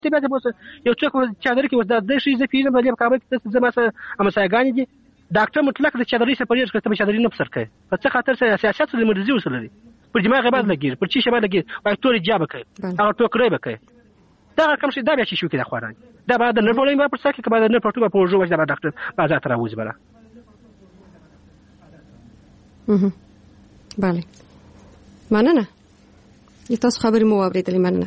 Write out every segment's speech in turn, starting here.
بیا د یو څوک چادر کې وځه د شي زه پیژنم په کابل کې زما سره امسایګان دي ډاکټر مطلق د چادرې سره پریږ کړه ته چادرې نه پر کوي په څه خاطر سره سیاست سره مرزي وسره دي پر دماغ بعد لګیر پر چی شبه لګیر وای تور جاب کوي هغه ټوکرې بکې دا کوم شي دا بیا شي شو کې د خواران دا بعد نه بولین پر څه کې بعد نه پټو په جوړ دا ډاکټر بازار تر اوځي بره بله مننه تاسو خبرې مو اوریدلې مننه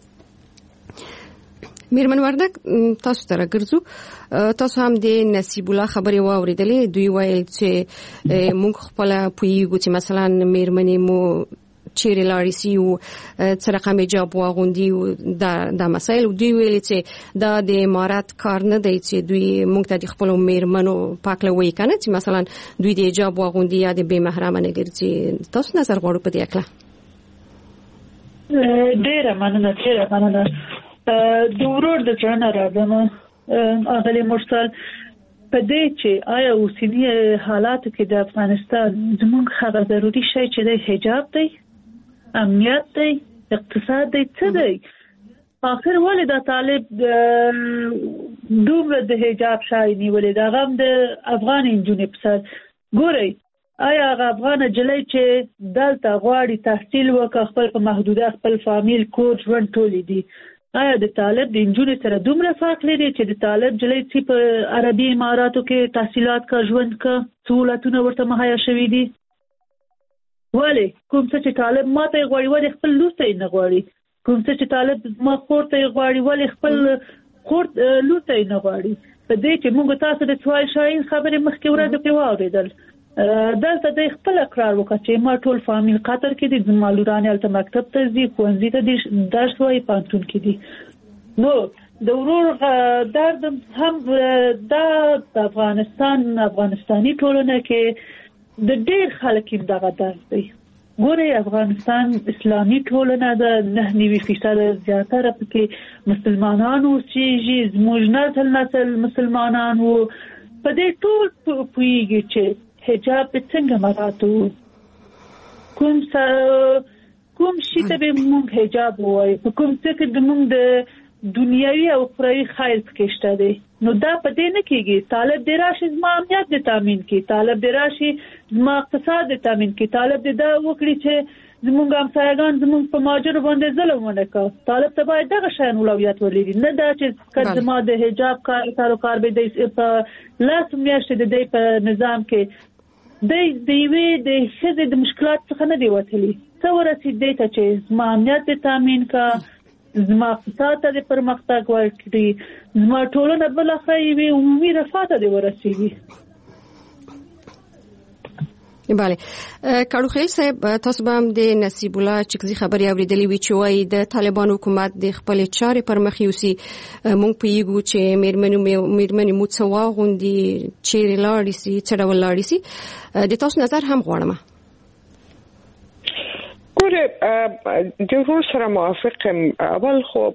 میرمن وردک تاسو ته راګرځو تاسو هم د نصیب الله خبرې واوریدلې دوی وایي چې موږ خپل پویګو چې مثلا میرمنې مو چیرې لاړې سي او څه رقم جواب واغوندي دا مسایل دوی ویلي چې دا د امارات کار نه دی چې دوی موږ ته د خپل میرمنو پاکلوي کنه چې مثلا دوی د جواب واغوندي یا د بے محرمه نه ګرځي تاسو نظر غواړو په دې اړه ډیره مننه د ورور د ځان راځم اغلی مرسل په دې چې آیا اوسنی حالات کې د افغانستان زموږ هغه ضروري شی چې د حجاب دی امنیت دی اقتصاد دی څه دی اخر ولې د طالب دومره د حجاب شای نیولې دا غم د افغان انجونې په سر ګورئ آیا هغه افغان جلۍ چې دلته غواړي تحصیل وکړي خپل په محدوده خپل فامیل کور ژوند ټولې دي آیا د طالب د انجونې سره دومره فرق لري چې د طالب جلۍ چې په عربي اماراتو کې تحصیلات کا ژوند کا سہولتونه ورته مهیا شوي دي ولی کوم څه چې طالب ماته غواړي ولی خپل لور ته نه غواړي کوم څه چې طالب ما خور ته غواړي ولی خپل خور لور ته نه غواړي په دې چې موږ تاسو د سوال شاین خبرې مخکې ورته په واوریدل دلته د خپل اقرار وکړ چې ما ټول فامیل قطر کې دي زمالوران الته مکتب ته ځي ښوونځي ته دي درس وایي پانتون کې دي نو د ورور درد هم د افغانستاني ټولنه کې د ډېر خلک دغه درد دی ګورئ افغانستان اسلامي ټولنه د 99% زیاتره پکې مسلمانان اوسېږي زموږ نسل مسلمانان وو په دې ټول پوهیږي چې حجاب څنګه مراتو کوم شي ته به موږ حجاب وایو کوم څه کې د موږ د دنیوي او اخروی خیر پکې شته دي نو دا په دې نه کېږي طالب د راشي زما امنیت د تامین کې طالب د راشي زما اقتصاد د تامین کې طالب د دا وکړي چې زموږ همسایگان زموږ په ماجر باندې ظلم ونه کوي طالب ته باید دغه شان اولویت ولري نه دا چې کله زما د حجاب کار به د لاس میاشتې د دې په نظام کې د دیوی د خزې د مشکلات څخه نه دی وتلی څو ورسید دی ته چې زما امنیت د تامین کا زما اقتصاد ته د پرمختګ ورکړي زما ټولنه بل اخري وي عمومي رفاه ته ورسیږي بله کارو خیل صاحب تاسو به هم د نصیب الله چکزي خبري اوریدلې وی چې وایي د طالبان حکومت د خپل چارې پر مخ یوسي مونږ پیګو چې میرمنې مو څو غوندي چیرې لاړې سي څه ډول لاړې سي د تاسو نظر هم غواړم ګوره جمهور سره موافقم اول خو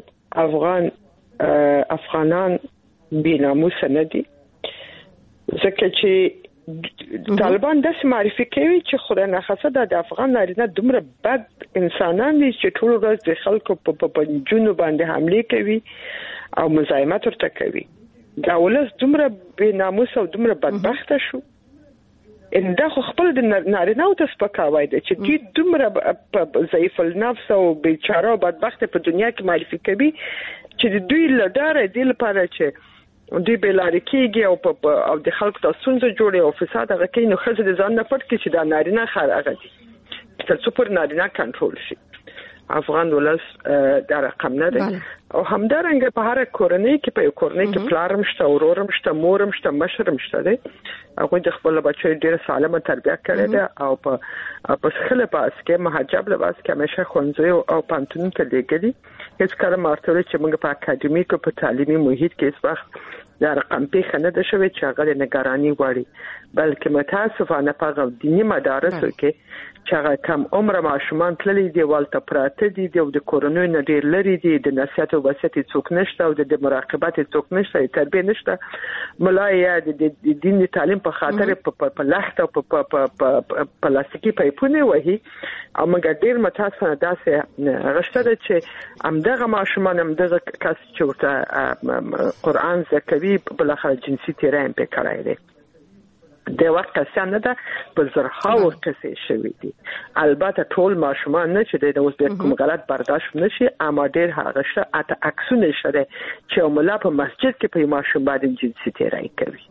افغانان بیناموس نه دي ځکه چې طالبان داس معرفي کوي چې خدای نه خاصه د افغان نارینه دومره بد انسانان دي چې ټول ورځ د خلکو په جنو باندې حمله کوي او مزاحمت ورته کوي دا ولس دومره بې ناموس او دومره بدبخته شو ان دا خپل د نارینه او د سپکاوي دي چې دوی دومره ضعیف النفس او بیچاره او بدبخته په دنیا کې معرفي کوي چې دوی لدار دي لپاره چې دوی بلاری کېږي او د خلکو د ستونزو جوړي او فساد هغه کوي نو ښځه د ځان نه پټ کړي چې دا نارینه هغه دي تر څو پر نارینه کنټرول شي افغان ولس دا رقم نه دی او همدارنګه په هر کورنۍ کې په کورنۍ کې پلارم شته اورورم شته مورم شته مشرم شته دی هغه د خپل بچو ډیره سالمه تربیه کړې ده او په خله پاس کې محجب لباس کې همیشه ښوونځي او پانتون ته لګلي هیڅ کله مارتوي چې موږ په اکاډمیک او په تعلیمي محیط کې هیڅ وخت دا رقم پیښه نه ده شوې چې هغه نگرانی غواړي بلکې متاسفانه په دینی مدارسو کې چې کم عمر ماشومان تللی دی والته پراته دي د کورونو نه ډیر لري دي د نصیحت او وصیت څوک نشته او د مراقبت څوک نشته تربیه نشته ملایه د دین تعلیم په خاطر په لخت او په پلاستیکي پایپونه وهي او موږ ډیر متاسفانه داسې غشته ده چې همدغه ماشومان همدغه کس چې ورته قرآن زکوي بل اخر جنسي تیرایم په کړای دي د وخت څنګه ده په زرهاو کسې شوی دي البته ټول ماشومان نه چې د اوس د کوم غلط برداشت نشي اما ډیر هغه شته عکسونه شته چې مولا په مسجد کې په ماشوم باندې جنسي تیرای کوي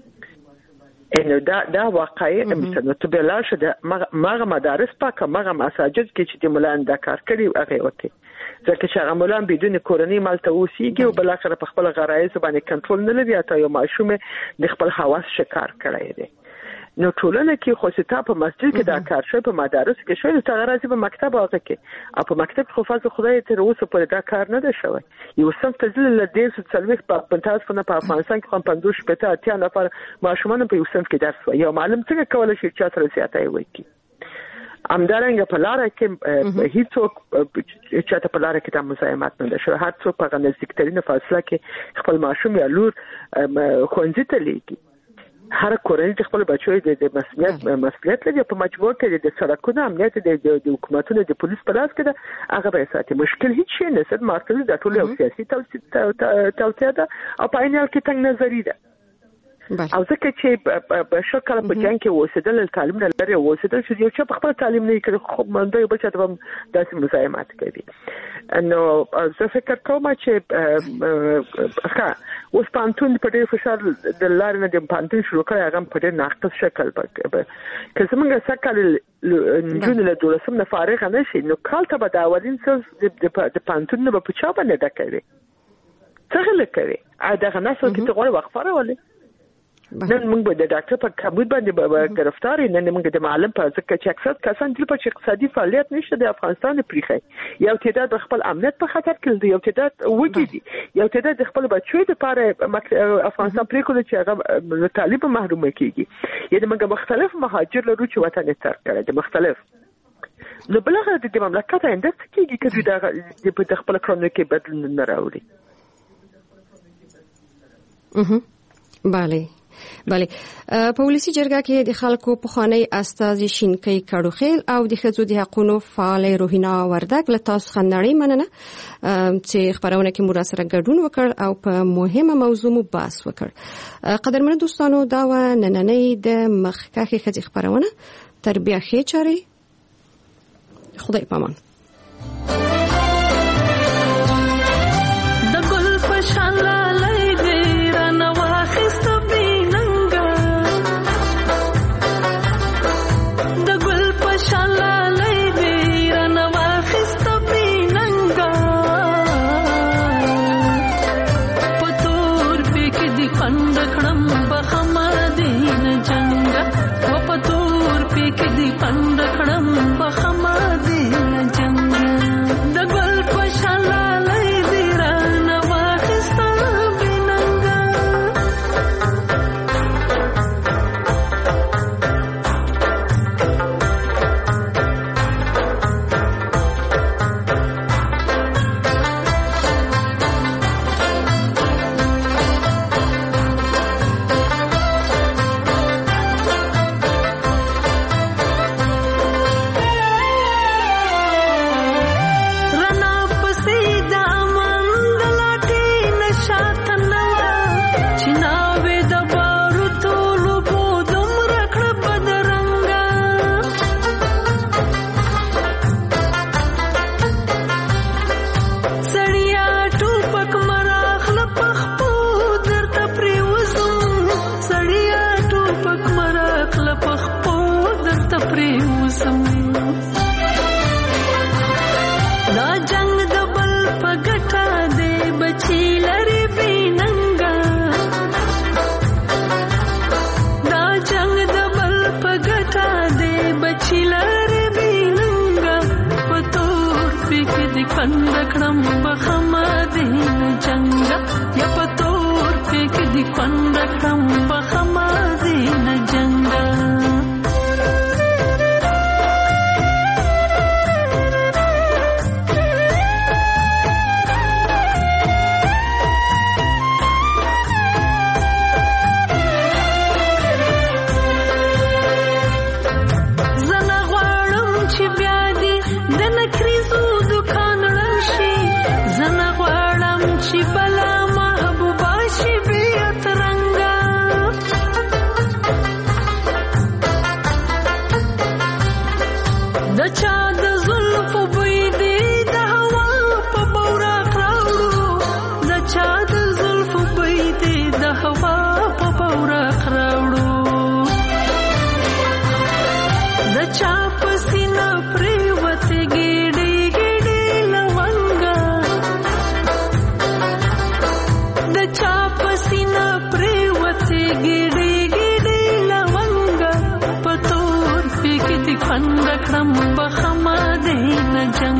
انه دا واقعي مثلا ته بلا شده مغه مدارس پاک مغه مساجد کې چې د مولا د کار کړي هغه وته ځکه چې هغه مولا بدون کورنۍ مالته اوسېږي او بل اخر په خپل غرایز باندې کنټرول نه لري اته یو ماشوم د خپل حواس شکار کړی دی نو ټولنه کې خو ستا په مسجد کې دا کار شوی په مدارس کې شوی ته غراځي په مکتب هغه کې او په مکتب خو فاز خدای ته اوسه پر دا کار نه ده شوی یو سم تزل له دې څه څلوي په 50 په افغانستان کې 50 پته اتیا نفر ماشومان په یو سم کې درس وایي یو معلم څنګه کولای شي چې تر زیاتای وایي امدارنګ په لار کې هیڅوک چې ته په لار کې د مزاحمت نه شو هر څوک په نزدیکترینه فاصله کې خپل ماشوم یا لور خوندې ته لیږي هر کورنۍ د خپل بچو د مسؤلیت لري په مجبور کې د سړکونو امنیت د حکومتونو د پولیس په لاس کې ده هغه به ساتي مشکل هیڅ شي نه ست مارکل د ټول سیاسي توصیه ده او په عین حال کې څنګه نظری ده او ځکه چې په شکل په جنګ کې وسیدل تعلیم نه لري وسیدل چې یو چې په خپل تعلیم نه کوي خو منده یو بل څه د داسې مزاحمت کوي نو زه فکر کوم چې اوس پانتون په ډېر فشار د لارې نه د پانتون شروع کړی هغه په ډېر ناقص شکل که زمونږ سکل جون له دولسم نه فارغ نه شي نو کال ته به د اولین څه د پانتون نه په چا باندې ډکوي څه لکوي دغه نسل کې ته غواړي وقفه راولي نن موږ به د ډاکټر په کابود باندې گرفتار نن موږ د معلم په ځکه چې اکثر کسان د اقتصادي فعالیت نشته د افغانستان پریخي یو تعداد خپل امنیت په خطر کې دی یو تعداد وګړي یو تعداد خپل بچو د لپاره افغانستان پریکول چې هغه طالب محروم کیږي یعنی موږ مختلف مهاجر لرو چې وطن ترک کړي د مختلف نو بلغه د مملکت آینده کیږي چې د خپل کړنو کې بدلون نه راوړي بله په ولسی جرګه کې د خلکو پخوانی استازي شینکي کډوخیل او د ښځو د حقوقو فعال روحینا وردګ له تاسو خندړی مننه چې خبرونه کې مو سره ګډون وکړ او په مهمه موضوع مو بحث وکړ قدرمن دوستانو دا و نننې د مخکخي خځې خبرونه تربیه خې چاري خدای پامان د ګل پشاله پندکړم په خما دې جنگ چا د زلفو بیدې د هوا په بورق راوړو د چا په سینه پریوتې ګېډې ګېډې لونګه د چا په سینه پریوتې ګېډې ګېډې لونګه په تور پې کې دې خوند کړم بخمه دې نه جنګ